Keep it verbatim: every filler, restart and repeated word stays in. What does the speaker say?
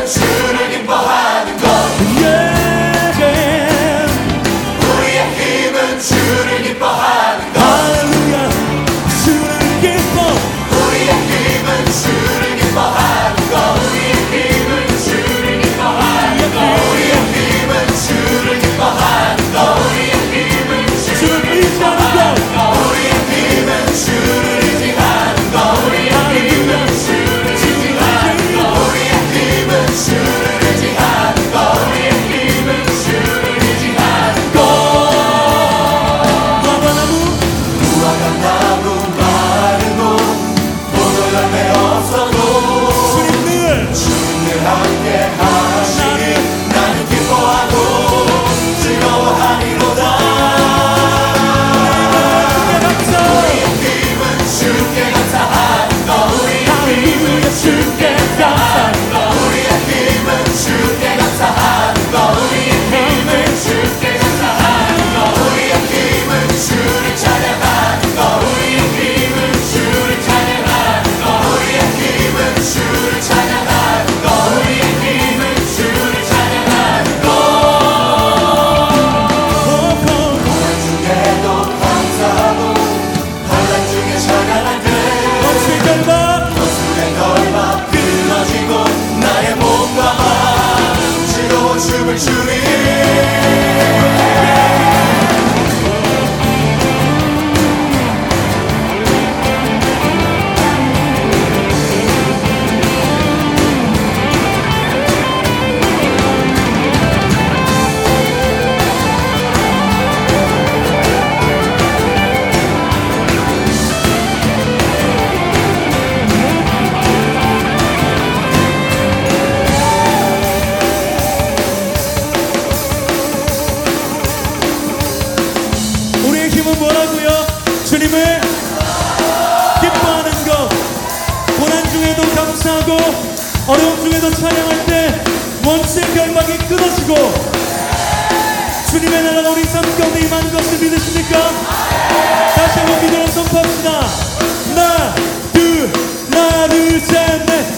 힘은 주를 기뻐하는 것. 우리의 힘은 주를 기뻐하는 것. 할렐루야. 주를 기뻐. 우리의 힘은 주를 기뻐하는 것. 우리의 힘은 주를 기뻐하는 것. 우리의 힘은 주를 기뻐하는 것. 우리의 힘은 주를 의지하는 것. 우리의 힘은 주를 의지하는 것. 우리의 힘은 주를 의지하는 것. 우리의 힘은 주를 의지하는 것. 우리의 힘은 주를 의지하는 것. 무화과나무 무화과 나무 마르고 포도 열매 없어도 주님 늘 주님 늘 함께 하시니 나는 기뻐하고 즐거워하리로다. 우리의 힘은 주께 감사하는 것. 우리의 힘은 주께 감사하는 것. 우리의 힘은 주께 감사하는 것. 우리의 힘은 주께 감사하는 것. 우리의 힘은 주를 찬양하는 것. 우리의 힘은 주를 찬양하는 것. 우리의 힘은 주를 찬양하는 것. 우리의 힘은 주를 찬양하는 것. 고난 중에도 감사하고 환난 중에 찬양할 때 어찌 결박 거슬의 결박 끊어지고 나의 몸과 마음 즐거워 춤을 추리. 우리의 힘은 뭐라고요? 주님을 기뻐하는 것. 고난 중에도 감사하고 어려움 중에도 찬양할 때 원수의 결박이 끊어지고 주님의 나라가 우리 삶 가운데 임하는 것을 믿으십니까? 다시 한번 믿음으로 선포합시다. 하나 둘 하나 둘 셋 넷